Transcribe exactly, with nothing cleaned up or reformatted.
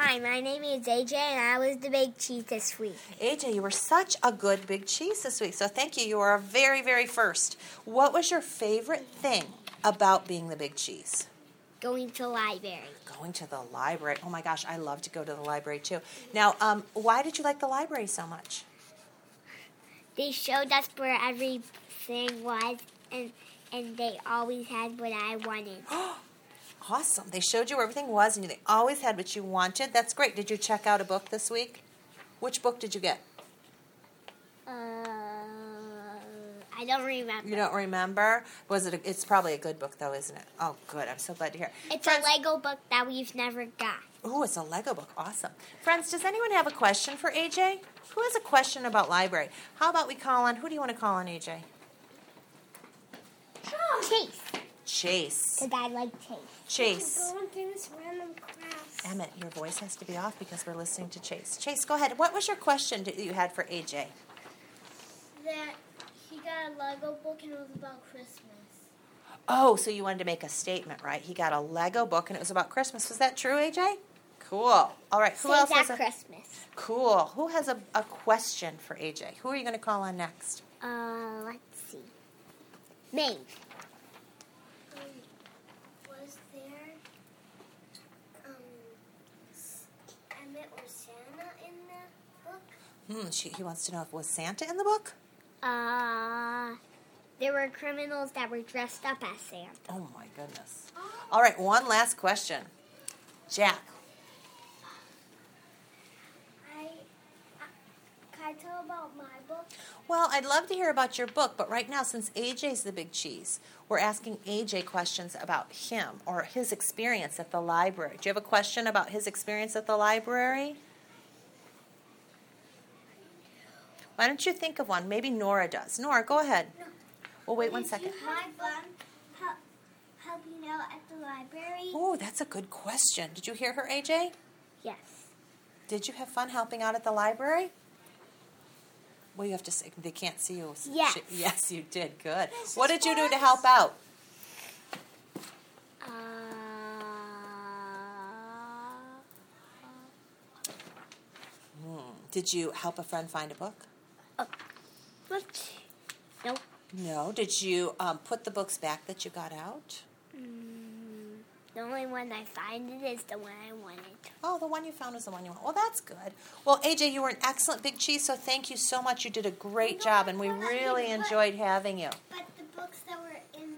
Hi, my name is A J, and I was the big cheese this week. A J, you were such a good big cheese this week, so thank you. You were a very, very first. What was your favorite thing about being the big cheese? Going to the library. Going to the library. Oh my gosh, I love to go to the library too. Now, um, why did you like the library so much? They showed us where everything was, and and they always had what I wanted. Awesome. They showed you where everything was, and they always had what you wanted. That's great. Did you check out a book this week? Which book did you get? Uh, I don't remember. You don't remember? Was it? A, it's probably a good book, though, isn't it? Oh, good. I'm so glad to hear. It's Friends, a Lego book that we've never got. Ooh, it's a Lego book. Awesome. Friends, does anyone have a question for A J? Who has a question about library? How about we call on, who do you want to call on, A J? Chase. Chase. Because I like Chase. Chase. Going through this random class. Emmett, your voice has to be off because we're listening to Chase. Chase, go ahead. What was your question that you had for A J? That he got a Lego book and it was about Christmas. Oh, so you wanted to make a statement, right? He got a Lego book and it was about Christmas. Was that true, A J? Cool. All right. Who Save else that has a Christmas. Cool. Who has a, a question for A J? Who are you going to call on next? Uh, let's see. Maeve. Was there um, Emmett or Santa in the book? Hmm. She, he wants to know if was Santa in the book. Uh, there were criminals that were dressed up as Santa. Oh my goodness. All right. One last question. Jack. I, I can I tell about my book? Well, I'd love to hear about your book, but right now, since A J's the big cheese, we're asking A J questions about him or his experience at the library. Do you have a question about his experience at the library? Why don't you think of one? Maybe Nora does. Nora, go ahead. No. Well, wait one second. My fun help, helping out at the library. Oh, that's a good question. Did you hear her, A J? Yes. Did you have fun helping out at the library? Well, you have to say, they can't see you. Yes. Yes, you did. Good. What did you do to help out? Uh, Hmm. Did you help a friend find a book? oh, let's, nope. No. Did you um, put the books back that you got out? Mm, the only one I find it is the one I wanted. Oh, the one you found was the one you want. Well, that's good. Well, A J, you were an excellent big cheese, so thank you so much. You did a great job, and we really enjoyed having you. But the books that were